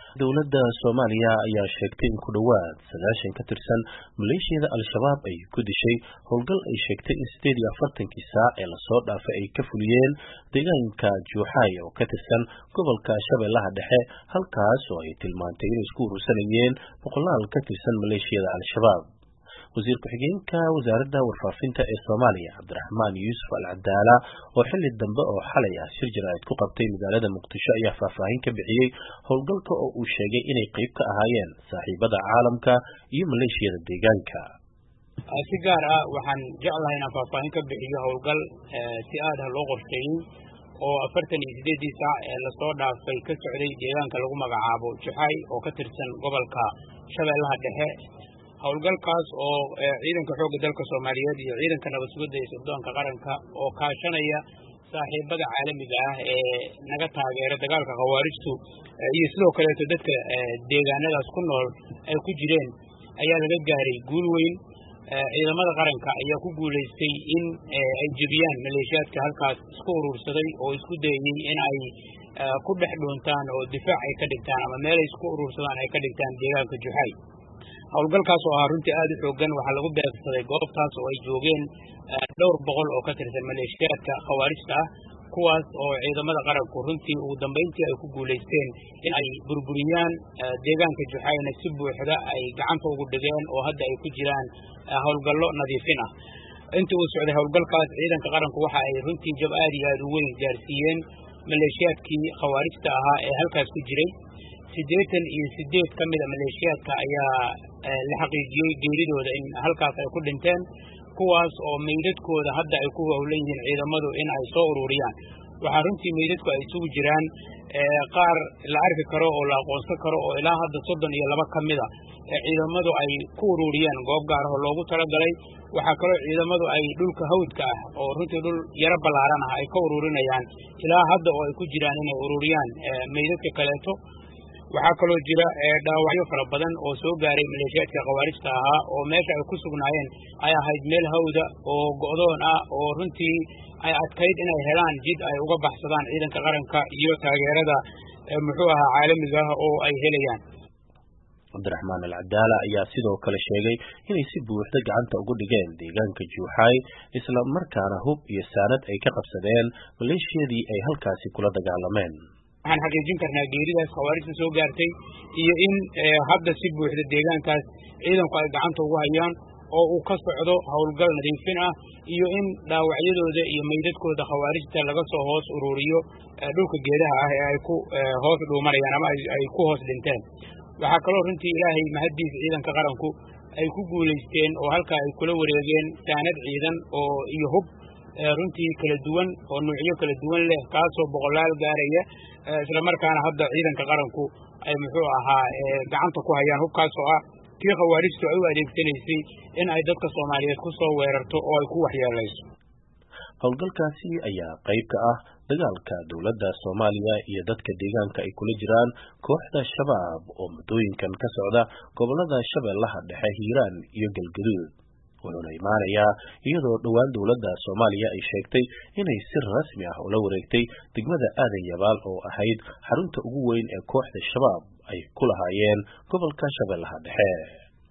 dowladda Soomaaliya ayaa sheegtay in ku dhawaad 9 ka tirsan maleeshiyada Al-Shabaab ay ku dishay howlgal ay sheegtay in 48 saac ee la soo dhaafay ay ka fuliyeen deegaanka Juuxay oo ka tirsan gobolka Shabeellaha Dhexe halkaas oo ay tilmaantay in isku urursanayeen boqolaal ka tirsan maleeshiyada Al-Shabaab. wasiir ku-xigeenka wasaaradda warfaafinta ee Soomaaliya Cabdiraxmaan Yuusuf Al-Cadaala oo xilli dambe oo xalay ah shir jaraa'id ku qabtay magaalada Muqdisho ayaa faahfaahin ka bixiyay howlgalka oo uu sheegay inay qayb ka ahaayeen saaxiibada caalamka iyo maleeshiyada deegaanka. si gaar ah waxaan jeclahay inaan faahfaahin ka bixiyo howlgal si aad ah loo qorsheeyay oo 48 saac ee la soo dhaafay ka socday deegaanka lagu magacaabo Juuxay oo ka tirsan gobolka Shabeellaha Dhexe. howlgalkaas oo ciidanka xoogga dalka Soomaaliyeed iyo ciidanka nabad sugidda ee sirdoonka qaranka oo kaashanaya saaxiibada caalamiga ah ee naga taageera dagaalka khawaarijtu iyo sidoo kale dadka deegaanadaas ku nool ay ku jireen ayaa laga gaaray guul weyn. ciidamada qaranka ayaa ku guuleystay in ay jebiyaan maleeshiyaadka halkaas isku urursaday oo isku dayay in ay ku dhex dhuuntaan oo difaac ay ka dhigtaan ama meel ay isku urursadaan ay ka dhigtaan deegaanka Juuxay. howlgalkaas oo runtii aad u xoogan waxaa lagu beegsaday goobtaas oo ay joogeen dhowr boqol oo ka tirsan maleeshiyaadka khawaarijta ah kuwaas oo ciidamada qaranku runtii ugu dambeyntii ay ku guuleysteen in ay burburiyaan deegaanka Juuxayna si buuxda ay gacanta ugu dhigeen oo hadda ay ku jiraan howlgallo nadiifin ah. intii uu socday howlgalkaas ciidanka qaranku waxa ay runtii jab aad iyo aad u weyn gaarsiiyeen maleeshiyaadkii khawaarijta ahaa ee halkaas ku jiray. 88 ka mid ah maleeshiyaadka ayaa la xaqiijiyay geeridooda in halkaas ay ku dhinteen kuwaas oo meydadkooda hadda ay ku howlan yihiin ciidamadu in ay soo ururiyaan. waxaa runtii meydadku ay isugu jiraan qaar la arki karo oo la aqoonsan karo oo ilaa hadda 32 ka mid ah ciidamadu ay ku ururiyeen goob gaar ah oo loogu talagalay. waxaa kaloo ciidamadu ay dhulka hawdka ah oo runtii dhul yara ballaaran ah ay ka ururinayaan ilaa hadda oo ay ku jiraan inay ururiyaan meydadka kaleeto. waxaa kaloo jira dhaawacyo fara badan oo soo gaaray maleeshiyaadka khawaarijta ahaa oo meesha ay ku sugnaayeen ay ahayd meel hawda oo go'doon ah oo runtii ay adkayd inay helaan jid ay uga baxsadaan ciidanka qaranka iyo taageerada caalamiga ah oo ay helayaan. Cabdiraxmaan Al-Cadaala ayaa sidoo kale sheegay inay si buuxda gacanta ugu dhigeen deegaanka Juuxay isla markaana hub iyo saanad ay ka qabsadeen maleeshiyadii ay halkaasi kula dagaalameen. waxaan xaqiijin karnaa geeridaas khawaarijta soo gaartay iyo in hadda si buuxda deegaankaas ciidanku ay gacanta ugu hayaan oo uu ka socdo howlgal nadiifin ah iyo in dhaawacyadooda iyo meydadkooda khawaarijta laga soo hoos ururiyo dhulka geedaha ah ee ay ku hoos dhuumanayaan ama ay ku hoos dhinteen. waxaa kaloo runtii ilaahay mahadiisa ciidanka qaranku ay ku guuleysteen oo halkaa ay kula wareegeen saanad ciidan oo iyo hub runtii kala duwan oo nuucyo kala duwan leh kaasoo boqolaal gaaraya isla markaana hadda ciidanka qaranku ay gacanta ku hayaan hubkaas oo ah kii khawaarijtu ay u adeegsanaysay in ay dadka Soomaaliyeed ku soo weerarto oo ay ku waxyeelayso. howlgalkaasi ayaa qayb ka ah dagaalka dowladda Soomaaliya iyo dadka deegaanka ay kula jiraan kooxda Shabaab oo muddooyinkan ka socda gobolada Shabeellaha Dhexe, Hiiraan iyo Galgaduud. wuxuuna imaanayaa iyadoo dhowaan dowladda Soomaaliya ay sheegtay inay si rasmi ah ula wareegtay degmada Aadan Yabaal oo ahayd xarunta ugu weyn ee kooxda Shabaab ay ku lahaayeen gobolka Shabeellaha Dhexe.